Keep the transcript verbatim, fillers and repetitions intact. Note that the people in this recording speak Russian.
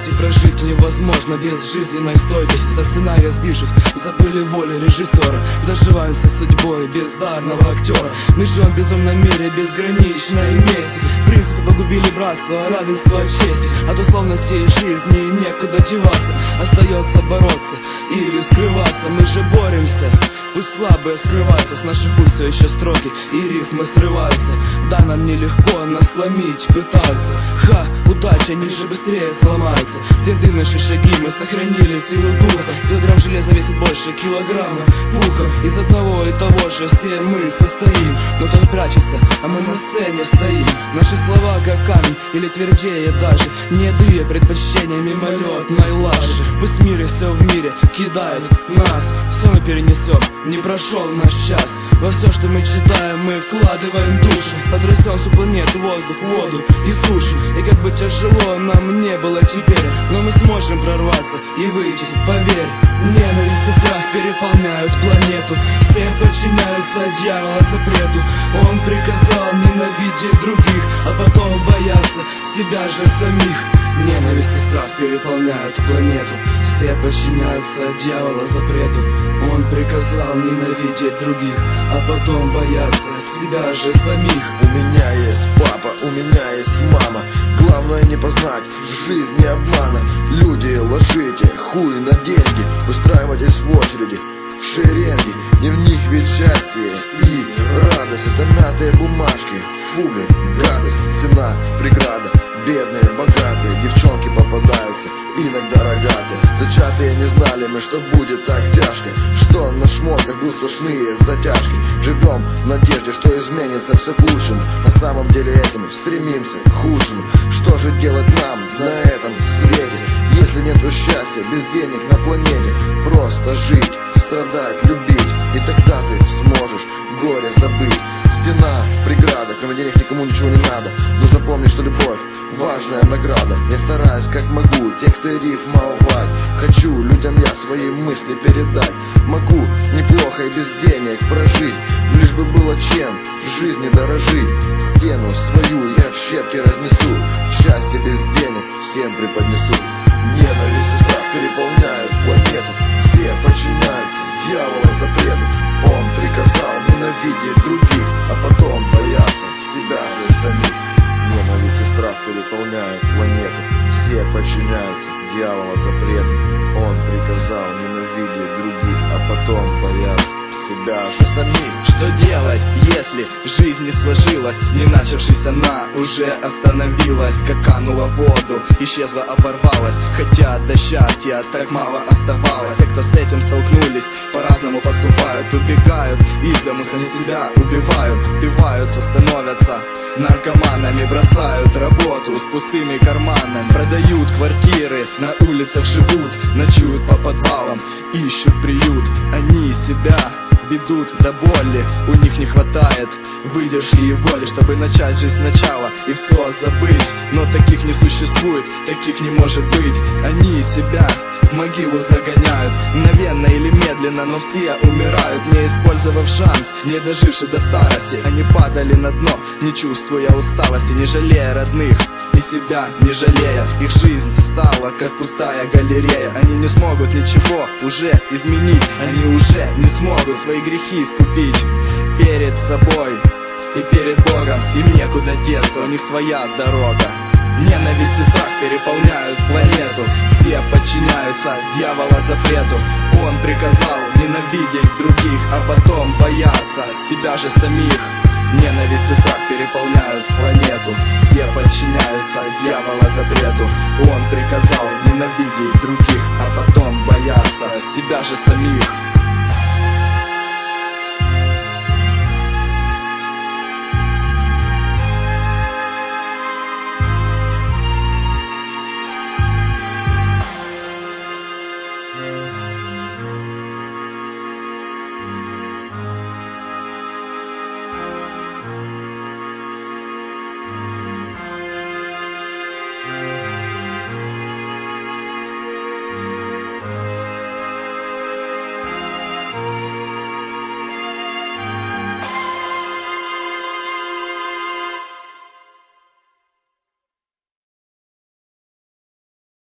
жить и прожить невозможно без жизненной стойкости. Со сценария сбившись, забыли воли режиссера, доживаемся судьбой бездарного актера. Мы живем в безумном мире безграничной мести. Принципы погубили братство, равенство, честь. От условности жизни некуда деваться, остается бороться или скрываться. Мы же боремся, пусть слабые скрываются, с наших уст все еще строки и рифмы срываются. Да, нам нелегко, нас сломить пытаются. Ха, удача, они же быстрее сломаются. Тверды наши шаги, мы сохранили силу духа. Килограмм железа весит больше килограмма пуха. Из одного и того же все мы состоим. Но кто-то прячется, а мы на сцене стоим. Наши слова как камень или твердее даже. Не даю предпочтения мимолетной лажи. Пусть в мире все в мире кидают нас, все мы перенесем, не прошел наш час. Во все, что мы читаем, мы вкладываем душу. Потрясем всю планету, воздух, воду и сушу. И как бы тяжело нам не было теперь, но мы сможем прорваться и выйти, поверь. Ненависть и страх переполняют планету. Все подчиняются дьявола запрету. Он приказал ненавидеть других, а потом бояться себя же самих. Ненависть и страх переполняют планету. Все подчиняются дьявола запрету. Он приказал ненавидеть других, а потом бояться себя же самих. У меня есть папа, у меня есть мама. Главное не познать в жизни обмана. Люди, ложите хуй на деньги, устраивайтесь в очереди, в шеренги. Не в них ведь счастье и радость. Это мятые бумажки, фу, блин, гадость. Стена, преграда, бедные, богатые. Девчонки попадаются, иногда рогатые. Зачатые не знали мы, что будет так тяжко, что на шмотках будут сплошные затяжки. Живем в надежде, что изменится все к лучшему. На самом деле этим стремимся к худшему. Что же делать нам на этом свете, если нету счастья без денег на планете? Просто жить, страдать, любить, и тогда ты сможешь горе забыть. Стена, преграда, кроме денег никому ничего не надо. Нужно помнить, что любовь — важная награда. Я стараюсь как могу тексты и рифмовать. Хочу людям я свои мысли передать. Могу неплохо и без денег прожить, лишь бы было чем в жизни дорожить. Стену свою я в щепки разнесу, счастье без денег всем преподнесу. Ненависть и страх переполняют планету. Все подчиняются дьявола запрету. Он приказал ненавидеть других, а потом бояться себя же самих. Ненависть и страх переполняют планету. Все подчиняются дьявола запрету. Он приказал ненавидеть других, а потом бояться себя же самих. Что делать, если жизнь не сложилась? Не начавшись, она уже остановилась. Как канула в воду, исчезла, оборвалась. Хотя до счастья так мало оставалось. Те, кто с этим столкнулись, по-разному поступают. Убегают из дому, сами себя убивают. Спиваются, становятся наркоманами. Бросают работу с пустыми карманами. Продают квартиры, на улицах живут. Ночуют по подвалам, ищут приют. Они себя ведут до боли, у них не хватает выдержки и воли, чтобы начать жизнь сначала и все забыть. Но таких не существует, таких не может быть. Они себя в могилу загоняют, мгновенно или медленно, но все умирают, не использовав шанс, не доживши до старости. Они падали на дно, не чувствуя усталости, не жалея родных и себя не жалея. Их жизнь стала как пустая галерея. Они не смогут ничего уже изменить, они уже не смогут свои грехи искупить перед собой и перед Богом. Им некуда деться, у них своя дорога. Ненависть и страх переполняют планету. Все подчиняются дьявола запрету. Он приказал ненавидеть других, а потом бояться себя же самих. Ненависть и страх переполняют планету. Все подчиняются дьявола запрету. Он приказал ненавидеть других, а потом бояться себя же самих.